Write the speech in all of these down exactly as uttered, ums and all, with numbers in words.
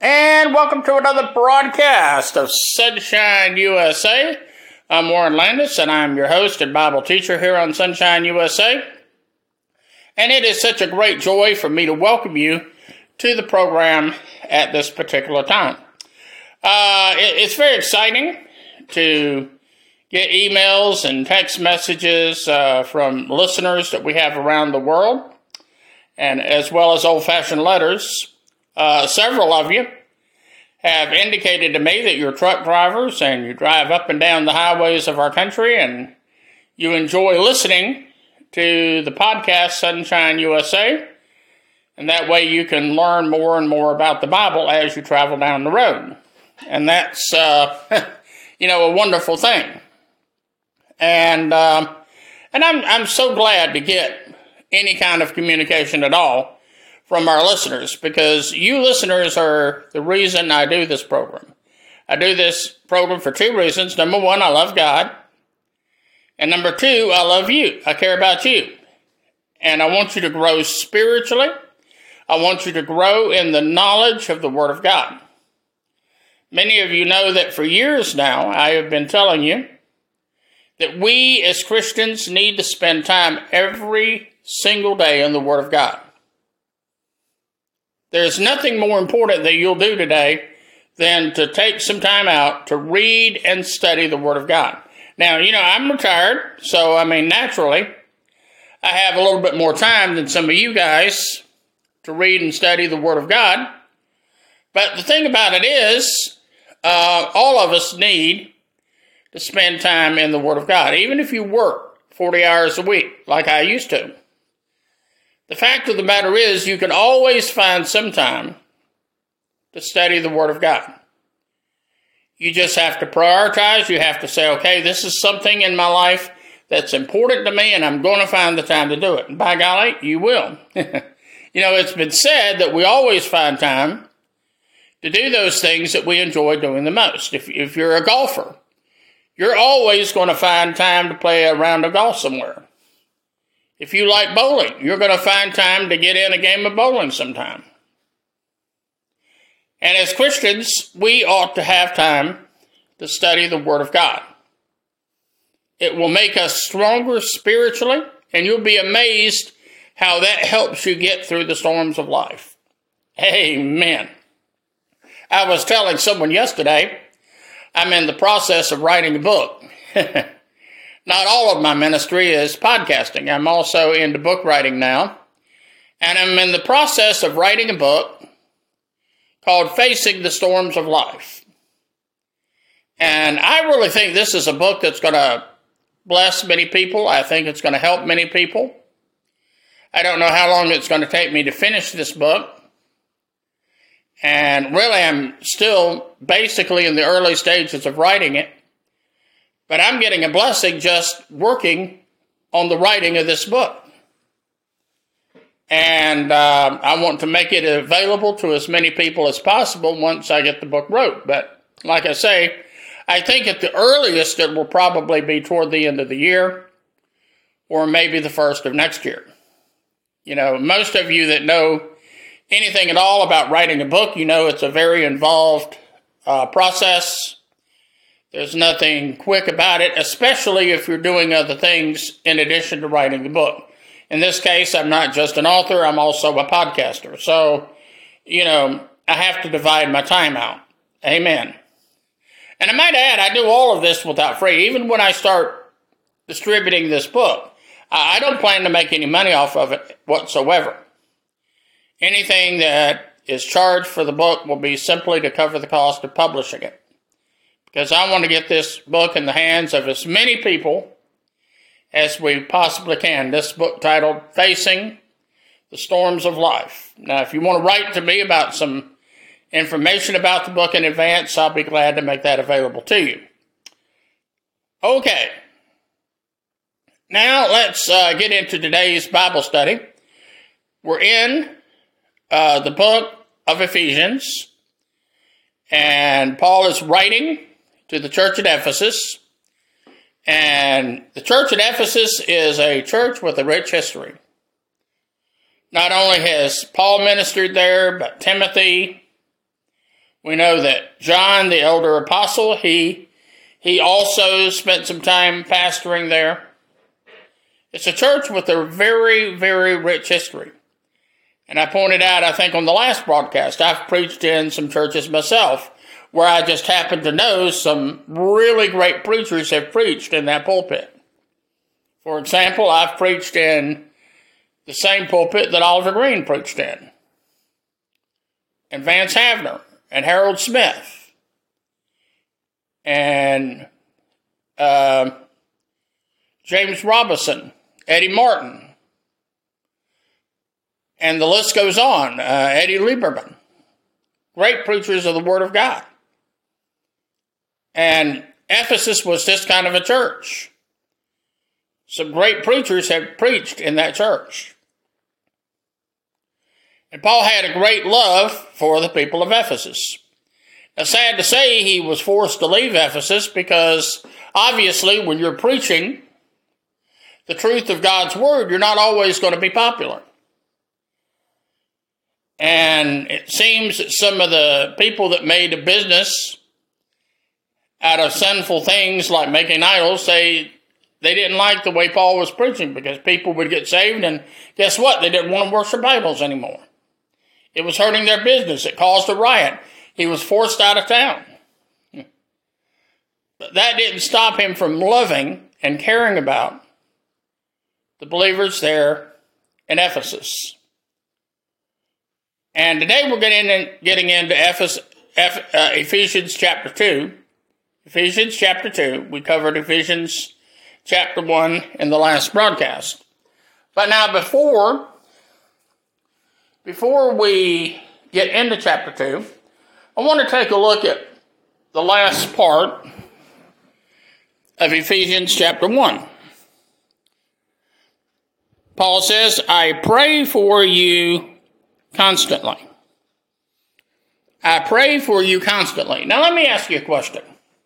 And welcome to another broadcast of Sunshine U S A. I'm Warren Landis, and I'm your host and Bible teacher here on Sunshine U S A. And it is such a great joy for me to welcome you to the program at this particular time. Uh, it, it's very exciting to get emails and text messages uh, from listeners that we have around the world, and as well as old-fashioned letters. Uh, several of you have indicated to me that you're truck drivers and you drive up and down the highways of our country and you enjoy listening to the podcast Sunshine U S A, and that way you can learn more and more about the Bible as you travel down the road. And that's, uh, you know, a wonderful thing. And um, and I'm I'm so glad to get any kind of communication at all from our listeners, because you listeners are the reason I do this program. I do this program for two reasons. Number one, I love God. And number two, I love you. I care about you. And I want you to grow spiritually. I want you to grow in the knowledge of the Word of God. Many of you know that for years now, I have been telling you that we as Christians need to spend time every single day in the Word of God. There's nothing more important that you'll do today than to take some time out to read and study the Word of God. Now, you know, I'm retired, so, I mean, naturally, I have a little bit more time than some of you guys to read and study the Word of God. But the thing about it is, uh, all of us need to spend time in the Word of God, even if you work forty hours a week, like I used to. The fact of the matter is, you can always find some time to study the Word of God. You just have to prioritize. You have to say, okay, this is something in my life that's important to me, and I'm going to find the time to do it. And by golly, you will. You know, it's been said that we always find time to do those things that we enjoy doing the most. If, if you're a golfer, you're always going to find time to play a round of golf somewhere. If you like bowling, you're going to find time to get in a game of bowling sometime. And as Christians, we ought to have time to study the Word of God. It will make us stronger spiritually, and you'll be amazed how that helps you get through the storms of life. Amen. I was telling someone yesterday, I'm in the process of writing a book. Not all of my ministry is podcasting. I'm also into book writing now. And I'm in the process of writing a book called Facing the Storms of Life. And I really think this is a book that's going to bless many people. I think it's going to help many people. I don't know how long it's going to take me to finish this book. And really, I'm still basically in the early stages of writing it. But I'm getting a blessing just working on the writing of this book. And uh, I want to make it available to as many people as possible once I get the book wrote. But like I say, I think at the earliest it will probably be toward the end of the year or maybe the first of next year. You know, most of you that know anything at all about writing a book, you know it's a very involved uh, process. There's nothing quick about it, especially if you're doing other things in addition to writing the book. In this case, I'm not just an author, I'm also a podcaster. So, you know, I have to divide my time out. Amen. And I might add, I do all of this without free. Even when I start distributing this book, I don't plan to make any money off of it whatsoever. Anything that is charged for the book will be simply to cover the cost of publishing it. Because I want to get this book in the hands of as many people as we possibly can. This book titled Facing the Storms of Life. Now, if you want to write to me about some information about the book in advance, I'll be glad to make that available to you. Okay. Now, let's uh, get into today's Bible study. We're in uh, the book of Ephesians, and Paul is writing to the church at Ephesus. And the church at Ephesus is a church with a rich history. Not only has Paul ministered there, but Timothy, We know that John, the elder apostle, he, he also spent some time pastoring there. It's a church with a very, very rich history. And I pointed out, I think on the last broadcast, I've preached in some churches myself where I just happen to know some really great preachers have preached in that pulpit. For example, I've preached in the same pulpit that Oliver Green preached in, and Vance Havner, and Harold Smith, and uh, James Robinson, Eddie Martin, and the list goes on, uh, Eddie Lieberman. Great preachers of the Word of God. And Ephesus was this kind of a church. Some great preachers have preached in that church. And Paul had a great love for the people of Ephesus. Now, sad to say, he was forced to leave Ephesus because, obviously, when you're preaching the truth of God's Word, you're not always going to be popular. And it seems that some of the people that made a business out of sinful things like making idols, they, they didn't like the way Paul was preaching because people would get saved, and guess what? They didn't want to worship idols anymore. It was hurting their business. It caused a riot. He was forced out of town. But that didn't stop him from loving and caring about the believers there in Ephesus. And today we're getting, in, getting into Ephes, Eph, uh, Ephesians chapter two. Ephesians chapter two. We covered Ephesians chapter one in the last broadcast. But now before... Before we get into chapter two, I want to take a look at the last part of Ephesians chapter one. Paul says, I pray for you constantly. I pray for you constantly. Now let me ask you a question.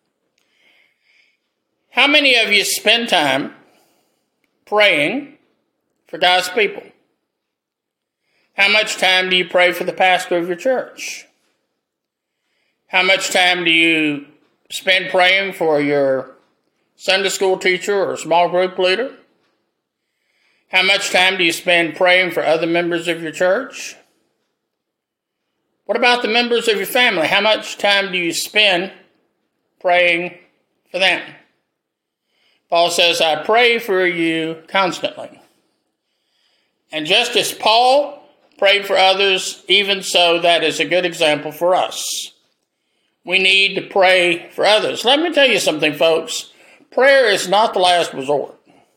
How many of you spend time praying for God's people? How much time do you pray for the pastor of your church? How much time do you spend praying for your Sunday school teacher or small group leader? How much time do you spend praying for other members of your church? What about the members of your family? How much time do you spend praying for them? Paul says, I pray for you constantly. And just as Paul prayed for others, even so, that is a good example for us. We need to pray for others. Let me tell you something, folks. Prayer is not the last resort.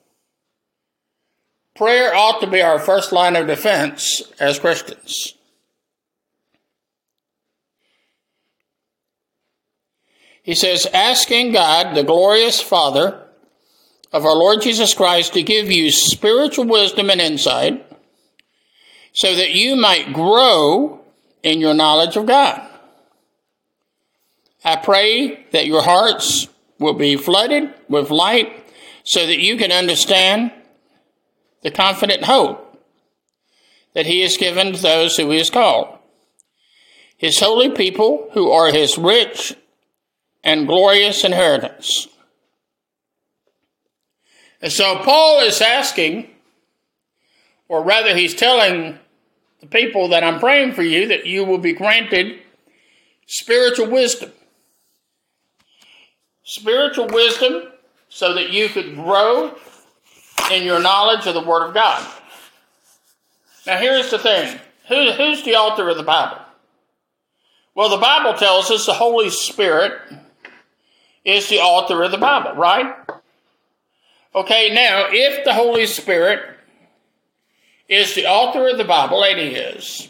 Prayer ought to be our first line of defense as Christians. He says, asking God, the glorious Father of our Lord Jesus Christ, to give you spiritual wisdom and insight, so that you might grow in your knowledge of God. I pray that your hearts will be flooded with light so that you can understand the confident hope that he has given to those who he has called, his holy people who are his rich and glorious inheritance. And so Paul is asking, or rather he's telling the people that I'm praying for you that you will be granted spiritual wisdom. Spiritual wisdom so that you could grow in your knowledge of the Word of God. Now here's the thing. Who, who's the author of the Bible? Well, the Bible tells us the Holy Spirit is the author of the Bible, right? Okay, now, if the Holy Spirit is the author of the Bible, and he is,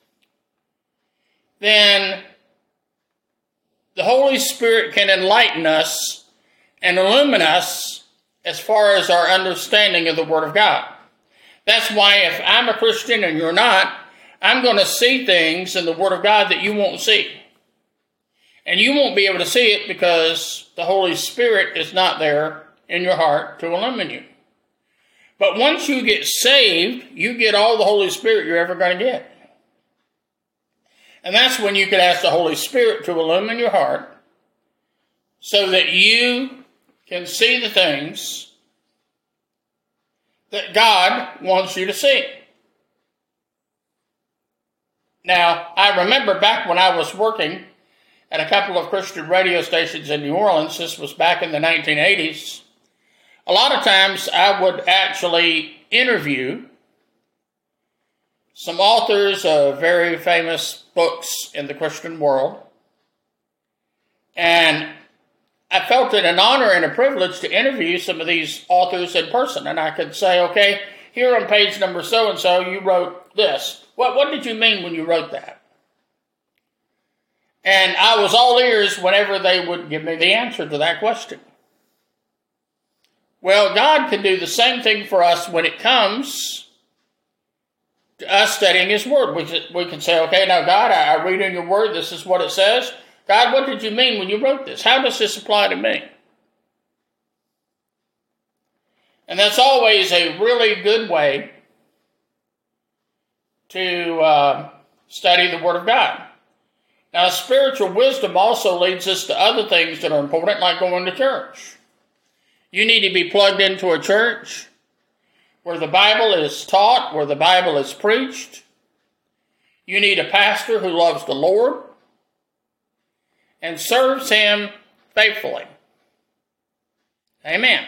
then the Holy Spirit can enlighten us and illumine us as far as our understanding of the Word of God. That's why if I'm a Christian and you're not, I'm going to see things in the Word of God that you won't see. And you won't be able to see it because the Holy Spirit is not there in your heart to illumine you. But once you get saved, you get all the Holy Spirit you're ever going to get. And that's when you could ask the Holy Spirit to illumine your heart so that you can see the things that God wants you to see. Now, I remember back when I was working at a couple of Christian radio stations in New Orleans, this was back in the nineteen eighties, a lot of times I would actually interview some authors of very famous books in the Christian world. And I felt it an honor and a privilege to interview some of these authors in person. And I could say, okay, here on page number so-and-so, you wrote this. What, what did you mean when you wrote that? And I was all ears whenever they would give me the answer to that question. Well, God can do the same thing for us when it comes to us studying His Word. We can, we can say, okay, now God, I, I read in your Word, this is what it says. God, what did you mean when you wrote this? How does this apply to me? And that's always a really good way to uh, study the Word of God. Now, spiritual wisdom also leads us to other things that are important, like going to church. You need to be plugged into a church where the Bible is taught, where the Bible is preached. You need a pastor who loves the Lord and serves Him faithfully. Amen.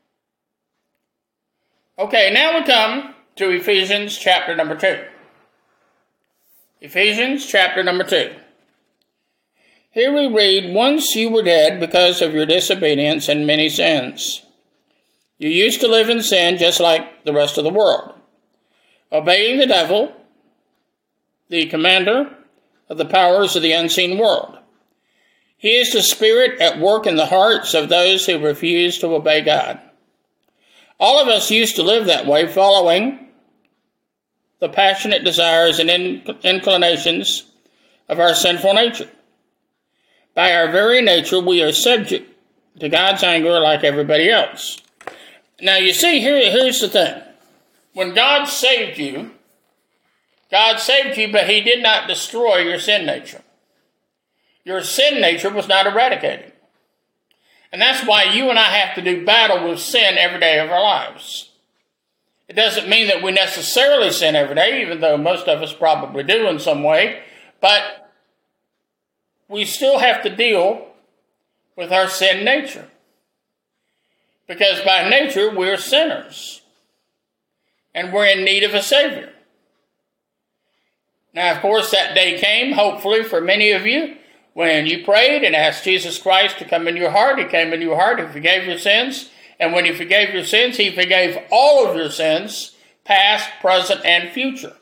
Okay, now we come to Ephesians chapter number two. Ephesians chapter number two. Here we read, once you were dead because of your disobedience and many sins. You used to live in sin just like the rest of the world, obeying the devil, the commander of the powers of the unseen world. He is the spirit at work in the hearts of those who refuse to obey God. All of us used to live that way, following the passionate desires and inclinations of our sinful nature. By our very nature, we are subject to God's anger like everybody else. Now, you see, here, here's the thing. When God saved you, God saved you, but He did not destroy your sin nature. Your sin nature was not eradicated. And that's why you and I have to do battle with sin every day of our lives. It doesn't mean that we necessarily sin every day, even though most of us probably do in some way, but we still have to deal with our sin nature. Because by nature, we're sinners. And we're in need of a Savior. Now, of course, that day came, hopefully, for many of you, when you prayed and asked Jesus Christ to come in your heart. He came into your heart, He forgave your sins. And when He forgave your sins, He forgave all of your sins, past, present, and future.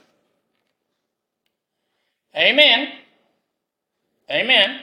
Amen. Amen.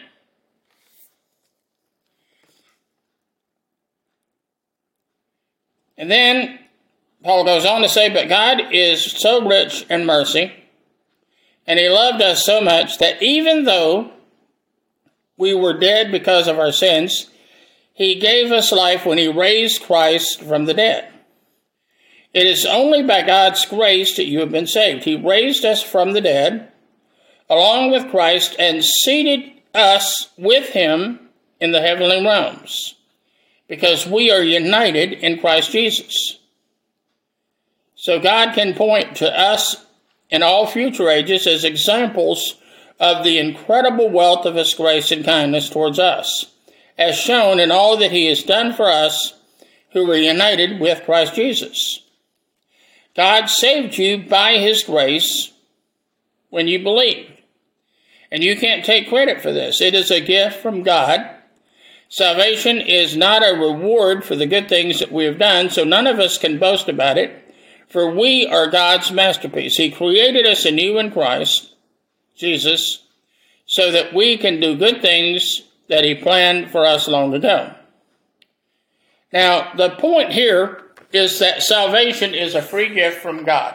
And then Paul goes on to say, but God is so rich in mercy, and He loved us so much that even though we were dead because of our sins, He gave us life when He raised Christ from the dead. It is only by God's grace that you have been saved. He raised us from the dead, along with Christ, and seated us with Him in the heavenly realms, because we are united in Christ Jesus. So God can point to us in all future ages as examples of the incredible wealth of His grace and kindness towards us, as shown in all that He has done for us who are united with Christ Jesus. God saved you by His grace when you believed. And you can't take credit for this. It is a gift from God. Salvation is not a reward for the good things that we have done, so none of us can boast about it, for we are God's masterpiece. He created us anew in Christ Jesus so that we can do good things that He planned for us long ago. Now, the point here is that salvation is a free gift from God.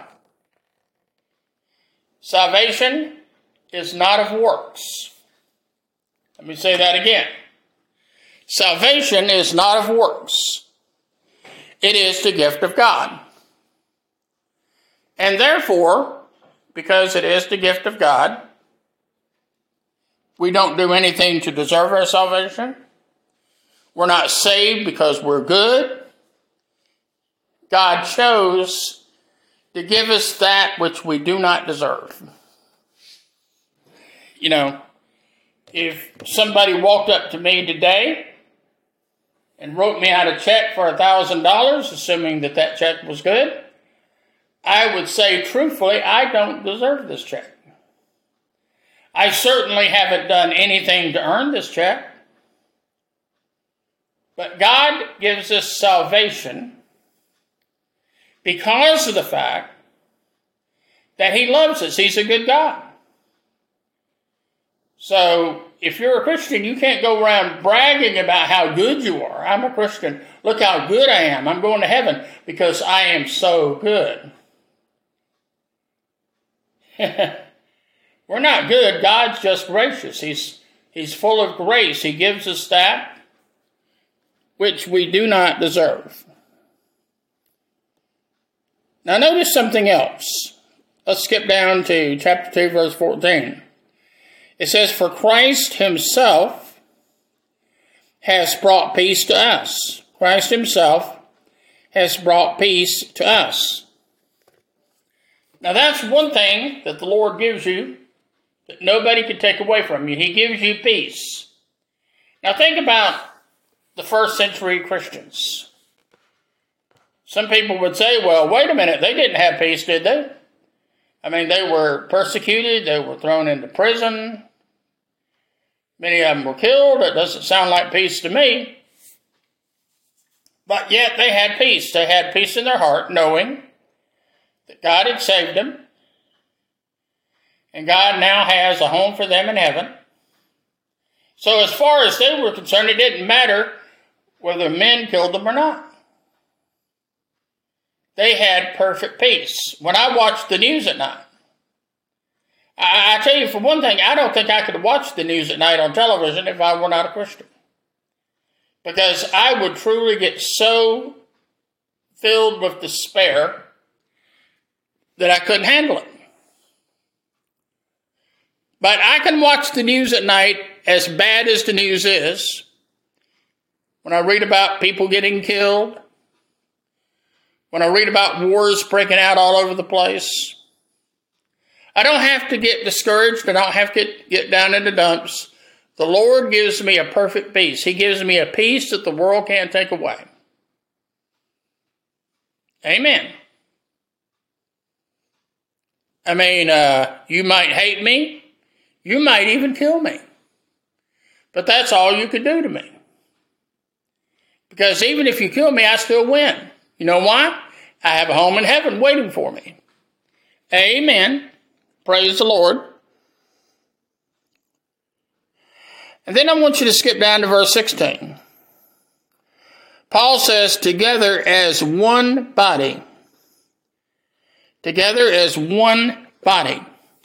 Salvation is not of works. Let me say that again. Salvation is not of works. It is the gift of God. And therefore, because it is the gift of God, We don't do anything to deserve our salvation. We're not saved because we're good. God chose to give us that which we do not deserve. You know, if somebody walked up to me today and wrote me out a check for one thousand dollars, assuming that that check was good, I would say truthfully, I don't deserve this check. I certainly haven't done anything to earn this check. But God gives us salvation because of the fact that He loves us. He's a good God. So if you're a Christian, you can't go around bragging about how good you are. I'm a Christian. Look how good I am. I'm going to heaven because I am so good. We're not good. God's just gracious. He's, he's full of grace. He gives us that which we do not deserve. Now notice something else. Let's skip down to chapter two, verse fourteen. It says, "For Christ Himself has brought peace to us." Christ Himself has brought peace to us. Now that's one thing that the Lord gives you that nobody can take away from you. He gives you peace. Now think about the first century Christians. Some people would say, well, wait a minute, they didn't have peace, did they? I mean, they were persecuted, they were thrown into prison. Many of them were killed. It doesn't sound like peace to me. But yet they had peace. They had peace in their heart, knowing that God had saved them. And God now has a home for them in heaven. So as far as they were concerned, it didn't matter whether men killed them or not. They had perfect peace. When I watched the news at night, I, I tell you, for one thing, I don't think I could watch the news at night on television if I were not a Christian. Because I would truly get so filled with despair that I couldn't handle it. But I can watch the news at night, as bad as the news is, when I read about people getting killed, when I read about wars breaking out all over the place. I don't have to get discouraged. I don't have to get, get down in the dumps. The Lord gives me a perfect peace. He gives me a peace that the world can't take away. Amen. I mean, uh, you might hate me. You might even kill me. But that's all you could do to me. Because even if you kill me, I still win. You know why? I have a home in heaven waiting for me. Amen. Praise the Lord. And then I want you to skip down to verse sixteen. Paul says, together as one body. Together as one body.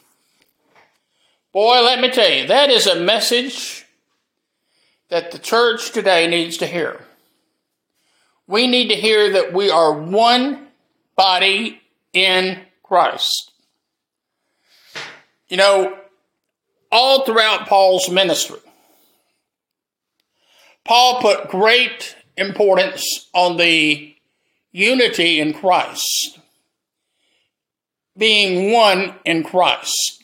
Boy, let me tell you, that is a message that the church today needs to hear. We need to hear that we are one body in Christ. You know, all throughout Paul's ministry, Paul put great importance on the unity in Christ, being one in Christ.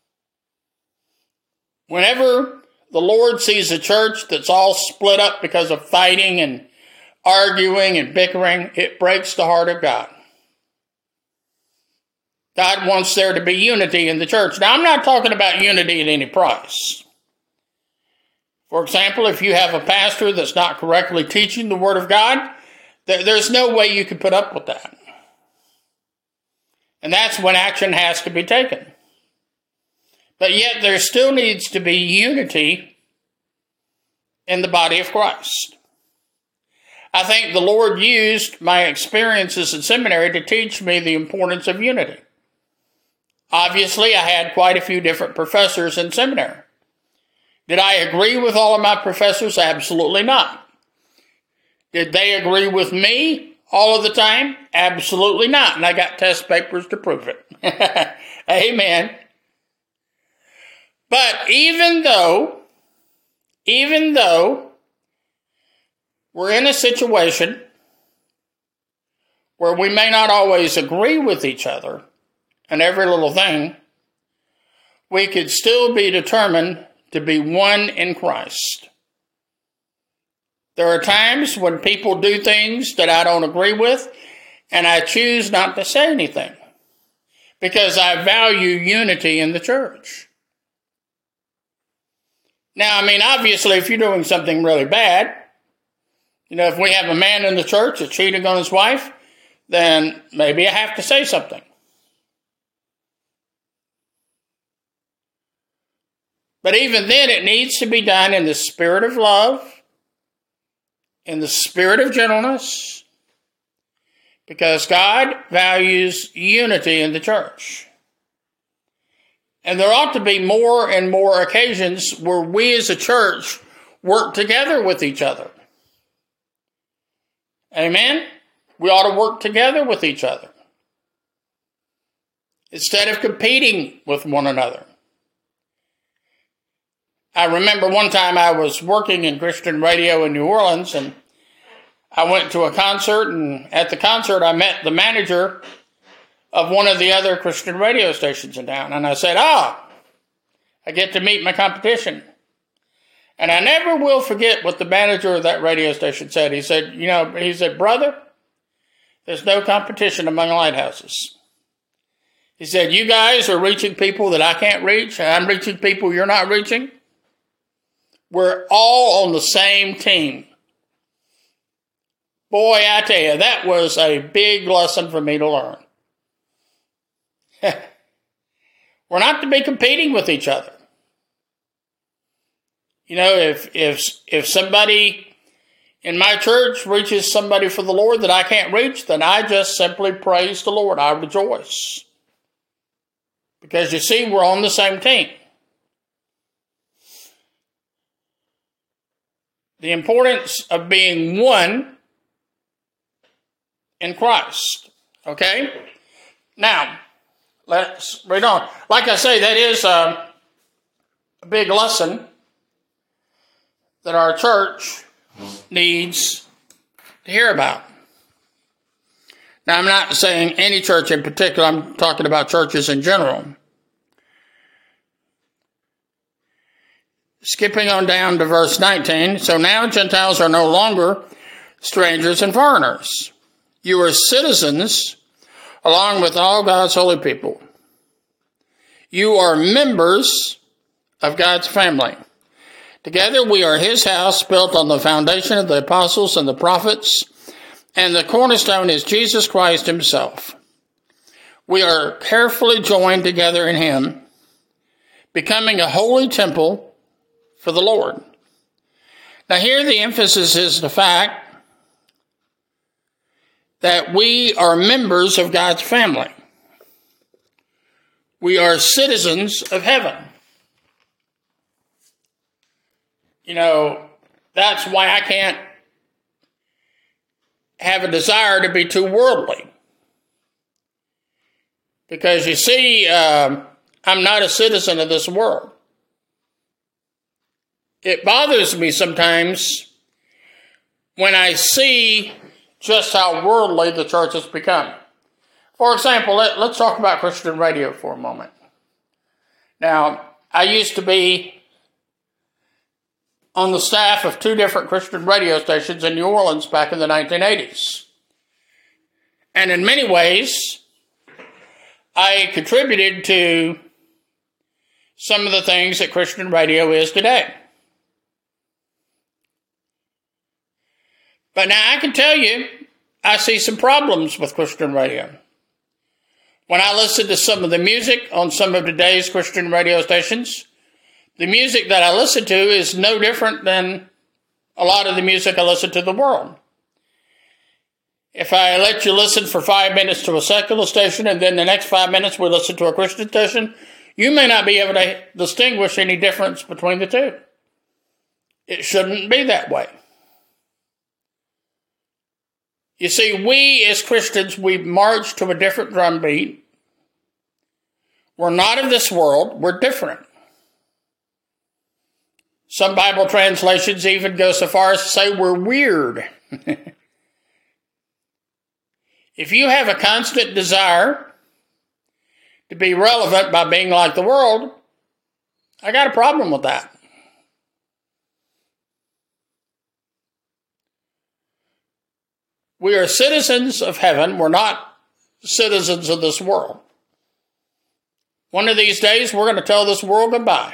Whenever the Lord sees a church that's all split up because of fighting and arguing and bickering, it breaks the heart of God. God wants there to be unity in the church. Now, I'm not talking about unity at any price. For example, if you have a pastor that's not correctly teaching the Word of God, there's no way you can put up with that. And that's when action has to be taken. But yet there still needs to be unity in the body of Christ. I think the Lord used my experiences in seminary to teach me the importance of unity. Obviously, I had quite a few different professors in seminary. Did I agree with all of my professors? Absolutely not. Did they agree with me all of the time? Absolutely not. And I got test papers to prove it. Amen. But even though, even though we're in a situation where we may not always agree with each other and every little thing, we could still be determined to be one in Christ. There are times when people do things that I don't agree with, and I choose not to say anything because I value unity in the church. Now, I mean, obviously, if you're doing something really bad, you know, if we have a man in the church that's cheating on his wife, then maybe I have to say something. But even then, it needs to be done in the spirit of love, in the spirit of gentleness, because God values unity in the church. And there ought to be more and more occasions where we as a church work together with each other. Amen? We ought to work together with each other instead of competing with one another. I remember one time I was working in Christian radio in New Orleans, and I went to a concert, and at the concert I met the manager of one of the other Christian radio stations in town. And I said, ah, oh, I get to meet my competition. And I never will forget what the manager of that radio station said. He said, you know, he said, brother, there's no competition among lighthouses. He said, you guys are reaching people that I can't reach, and I'm reaching people you're not reaching. We're all on the same team. Boy, I tell you, that was a big lesson for me to learn. We're not to be competing with each other. You know, if if if somebody in my church reaches somebody for the Lord that I can't reach, then I just simply praise the Lord. I rejoice. Because you see, we're on the same team. The importance of being one in Christ. Okay? Now, let's read on. Like I say, that is a, a big lesson that our church needs to hear about. Now, I'm not saying any church in particular. I'm talking about churches in general. Skipping on down to verse nineteen. So now Gentiles are no longer strangers and foreigners. You are citizens along with all God's holy people. You are members of God's family. Together we are his house, built on the foundation of the apostles and the prophets, and the cornerstone is Jesus Christ himself. We are carefully joined together in him, becoming a holy temple for the Lord. Now here the emphasis is the fact that we are members of God's family. We are citizens of heaven. You know, that's why I can't have a desire to be too worldly. Because you see, um, I'm not a citizen of this world. It bothers me sometimes when I see just how worldly the church has become. For example, let, let's talk about Christian radio for a moment. Now, I used to be on the staff of two different Christian radio stations in New Orleans back in the nineteen eighties. And in many ways, I contributed to some of the things that Christian radio is today. But now I can tell you, I see some problems with Christian radio. When I listen to some of the music on some of today's Christian radio stations, the music that I listen to is no different than a lot of the music I listen to in the world. If I let you listen for five minutes to a secular station and then the next five minutes we listen to a Christian station, you may not be able to distinguish any difference between the two. It shouldn't be that way. You see, we as Christians, we march to a different drum beat. We're not of this world. We're different. Some Bible translations even go so far as to say we're weird. If you have a constant desire to be relevant by being like the world, I got a problem with that. We are citizens of heaven. We're not citizens of this world. One of these days, we're going to tell this world goodbye.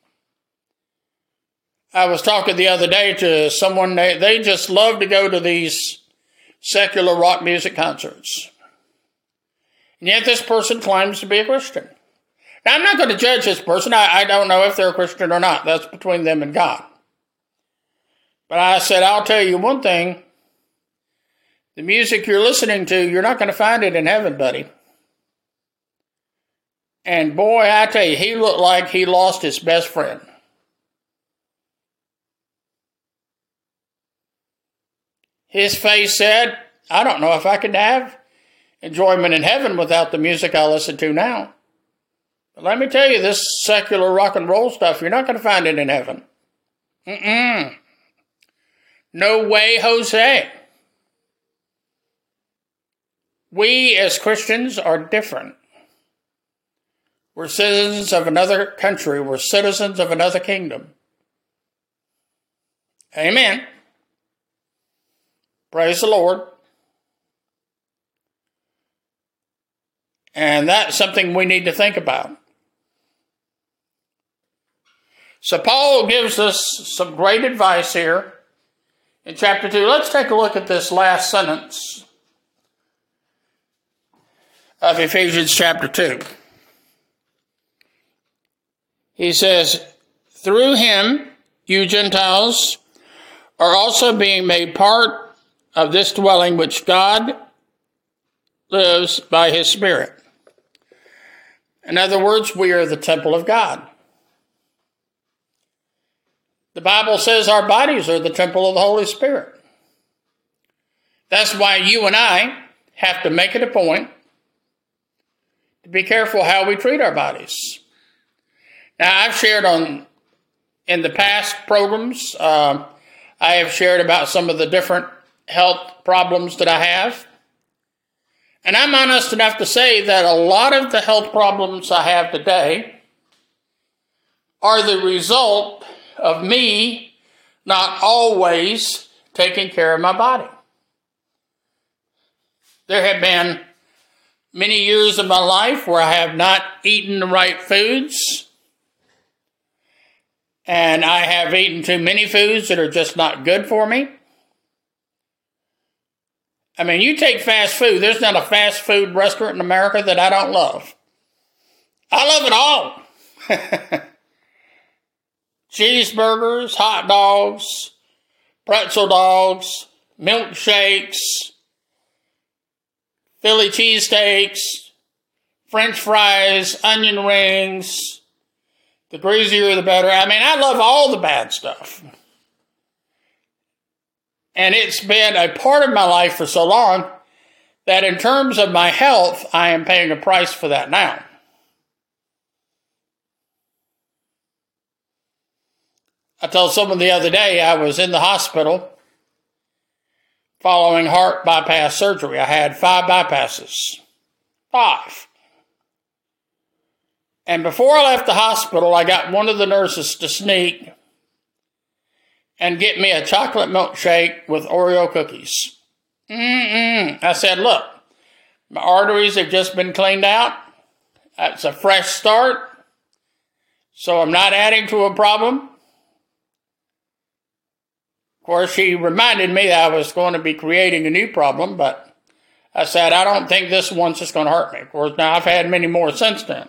I was talking the other day to someone, they, they just love to go to these secular rock music concerts. And yet this person claims to be a Christian. Now, I'm not going to judge this person. I, I don't know if they're a Christian or not. That's between them and God. But I said, I'll tell you one thing. The music you're listening to, you're not going to find it in heaven, buddy. And boy, I tell you, he looked like he lost his best friend. His face said, I don't know if I could have enjoyment in heaven without the music I listen to now. But let me tell you, this secular rock and roll stuff, you're not going to find it in heaven. Mm-mm. No way, Jose. We as Christians are different. We're citizens of another country. We're citizens of another kingdom. Amen. Praise the Lord. And that's something we need to think about. So Paul gives us some great advice here in chapter two. Let's take a look at this last sentence of Ephesians chapter two. He says, through him, you Gentiles are also being made part of this dwelling which God lives by his Spirit. In other words, we are the temple of God. The Bible says our bodies are the temple of the Holy Spirit. That's why you and I have to make it a point to be careful how we treat our bodies. Now, I've shared on, in the past programs, uh, I have shared about some of the different health problems that I have. And I'm honest enough to say that a lot of the health problems I have today are the result of me not always taking care of my body. There have been many years of my life where I have not eaten the right foods, and I have eaten too many foods that are just not good for me. I mean, you take fast food. There's not a fast food restaurant in America that I don't love. I love it all. Cheeseburgers, hot dogs, pretzel dogs, milkshakes, Philly cheesesteaks, French fries, onion rings. The greasier, the better. I mean, I love all the bad stuff. And it's been a part of my life for so long that in terms of my health, I am paying a price for that now. I told someone the other day I was in the hospital following heart bypass surgery. I had five bypasses. Five. And before I left the hospital, I got one of the nurses to sneak and get me a chocolate milkshake with Oreo cookies. Mm-mm. I said, look, my arteries have just been cleaned out. It's a fresh start. So I'm not adding to a problem. Of course, she reminded me that I was going to be creating a new problem, but I said, I don't think this one's just going to hurt me. Of course, now I've had many more since then.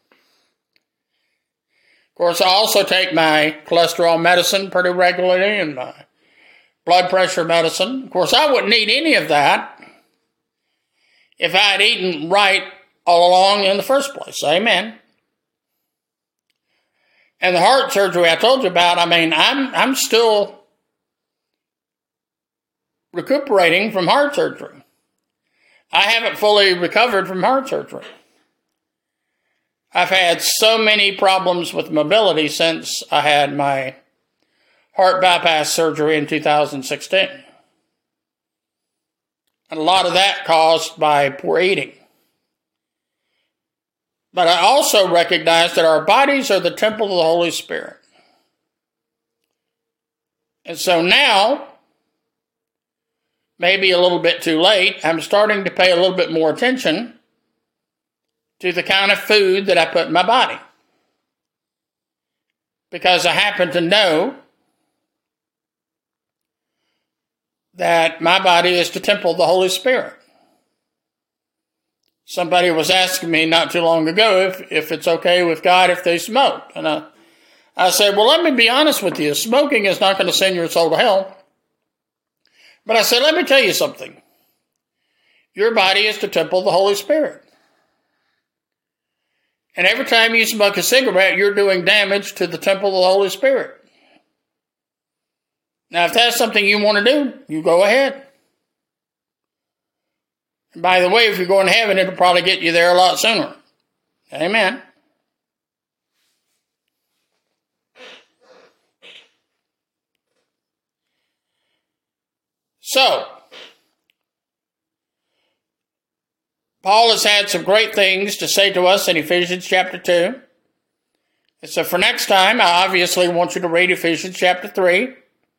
Of course, I also take my cholesterol medicine pretty regularly and my blood pressure medicine. Of course, I wouldn't need any of that if I had eaten right all along in the first place. Amen. And the heart surgery I told you about, I mean, I'm I'm still recuperating from heart surgery. I haven't fully recovered from heart surgery. I've had so many problems with mobility since I had my heart bypass surgery in two thousand sixteen. And a lot of that caused by poor eating. But I also recognize that our bodies are the temple of the Holy Spirit. And so now, maybe a little bit too late, I'm starting to pay a little bit more attention to the kind of food that I put in my body. Because I happen to know that my body is the temple of the Holy Spirit. Somebody was asking me not too long ago if, if it's okay with God if they smoke. And I, I said, well, let me be honest with you. Smoking is not going to send your soul to hell. But I said, let me tell you something. Your body is the temple of the Holy Spirit. And every time you smoke a cigarette, you're doing damage to the temple of the Holy Spirit. Now, if that's something you want to do, you go ahead. And by the way, if you're going to heaven, it'll probably get you there a lot sooner. Amen. So, Paul has had some great things to say to us in Ephesians chapter two. And so for next time, I obviously want you to read Ephesians chapter three.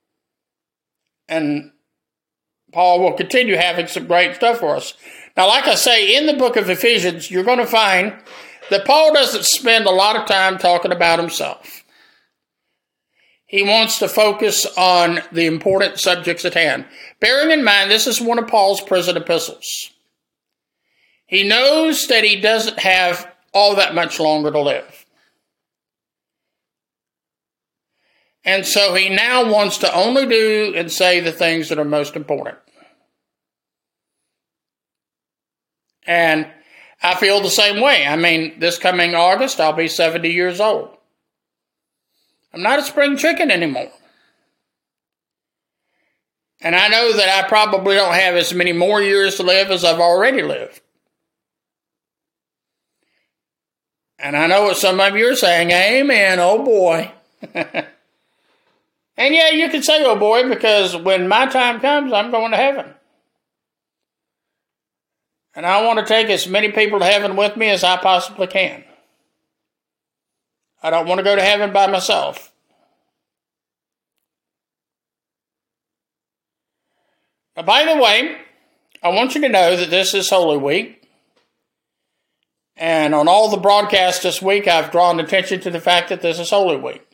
And Paul will continue having some great stuff for us. Now, like I say, in the book of Ephesians, you're going to find that Paul doesn't spend a lot of time talking about himself. He wants to focus on the important subjects at hand. Bearing in mind, this is one of Paul's prison epistles. He knows that he doesn't have all that much longer to live. And so he now wants to only do and say the things that are most important. And I feel the same way. I mean, this coming August, I'll be seventy years old. I'm not a spring chicken anymore. And I know that I probably don't have as many more years to live as I've already lived. And I know what some of you are saying, amen, oh boy. And yeah, you can say, oh boy, because when my time comes, I'm going to heaven. And I want to take as many people to heaven with me as I possibly can. I don't want to go to heaven by myself. Now, by the way, I want you to know that this is Holy Week. And on all the broadcasts this week, I've drawn attention to the fact that this is Holy Week.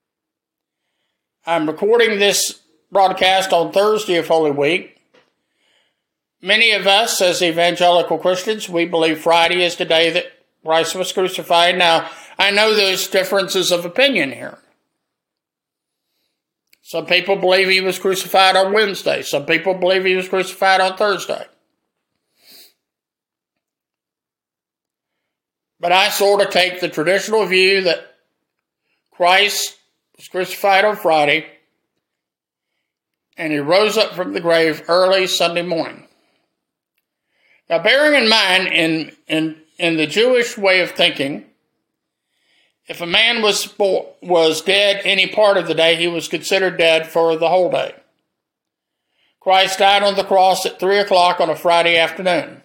I'm recording this broadcast on Thursday of Holy Week. Many of us, as evangelical Christians, we believe Friday is the day that Christ was crucified. Now, I know there's differences of opinion here. Some people believe he was crucified on Wednesday. Some people believe he was crucified on Thursday. But I sort of take the traditional view that Christ was crucified on Friday and he rose up from the grave early Sunday morning. Now, bearing in mind, in, in, in the Jewish way of thinking, if a man was, was dead any part of the day, he was considered dead for the whole day. Christ died on the cross at three o'clock on a Friday afternoon.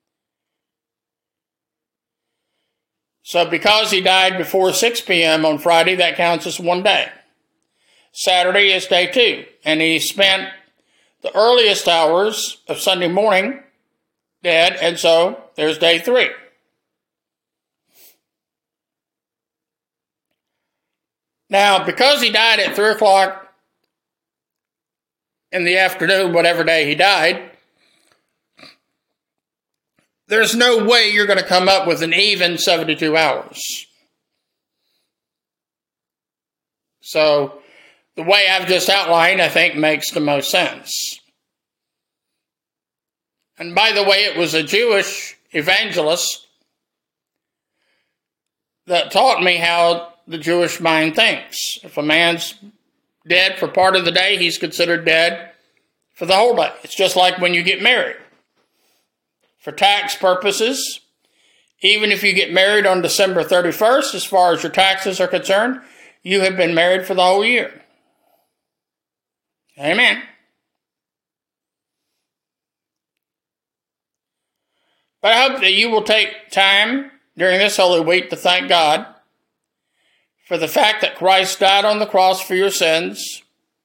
So because he died before six p.m. on Friday, that counts as one day. Saturday is day two, and he spent the earliest hours of Sunday morning dead, and so there's day three. Now, because he died at three o'clock in the afternoon, whatever day he died, there's no way you're going to come up with an even seventy-two hours. So, the way I've just outlined, I think, makes the most sense. And by the way, it was a Jewish evangelist that taught me how the Jewish mind thinks. If a man's dead for part of the day, he's considered dead for the whole day. It's just like when you get married. For tax purposes, even if you get married on December thirty-first, as far as your taxes are concerned, you have been married for the whole year. Amen. But I hope that you will take time during this Holy Week to thank God for the fact that Christ died on the cross for your sins,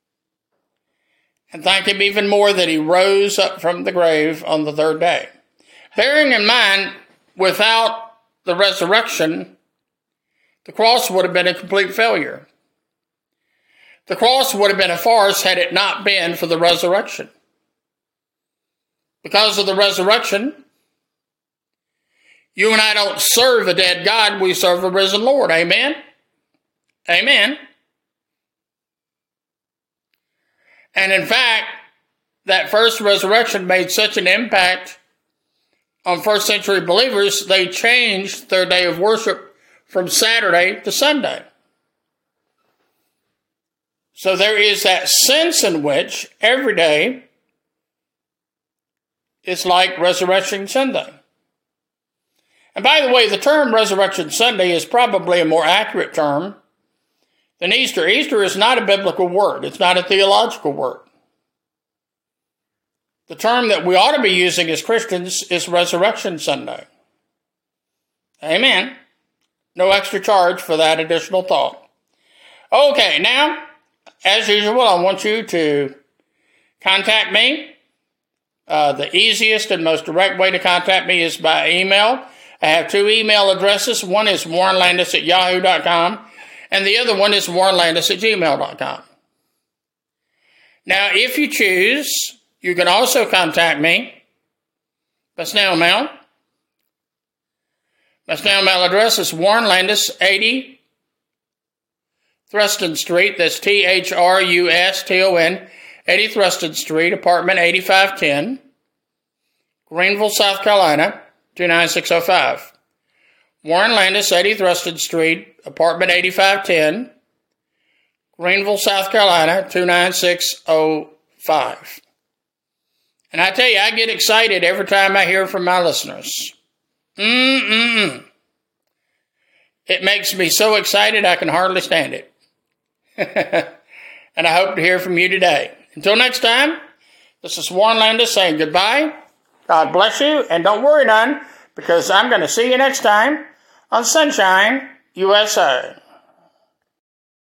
and thank Him even more that He rose up from the grave on the third day. Bearing in mind, without the resurrection, the cross would have been a complete failure. The cross would have been a farce had it not been for the resurrection. Because of the resurrection, you and I don't serve a dead God, we serve a risen Lord. Amen? Amen. And in fact, that first resurrection made such an impact on first century believers, they changed their day of worship from Saturday to Sunday. So there is that sense in which every day is like Resurrection Sunday. And by the way, the term Resurrection Sunday is probably a more accurate term than Easter. Easter is not a biblical word. It's not a theological word. The term that we ought to be using as Christians is Resurrection Sunday. Amen. No extra charge for that additional thought. Okay, now, as usual, I want you to contact me. Uh, the easiest and most direct way to contact me is by email. I have two email addresses. One is warren landis at yahoo dot com, and the other one is warren landis at gmail dot com. Now, if you choose, you can also contact me by snail mail. My snail mail address is Warren Landis, eighty Thruston Street. That's T H R U S T O N, eighty Thruston Street, apartment eighty-five ten, Greenville, South Carolina, two nine six oh five. Warren Landis, eighty Thruston Street, apartment eighty-five ten, Greenville, South Carolina, two nine six oh five. And I tell you, I get excited every time I hear from my listeners. Mm-mm-mm. It makes me so excited I can hardly stand it. And I hope to hear from you today. Until next time, this is Warren Landis saying goodbye. God bless you, and don't worry none, because I'm going to see you next time on Sunshine U S A.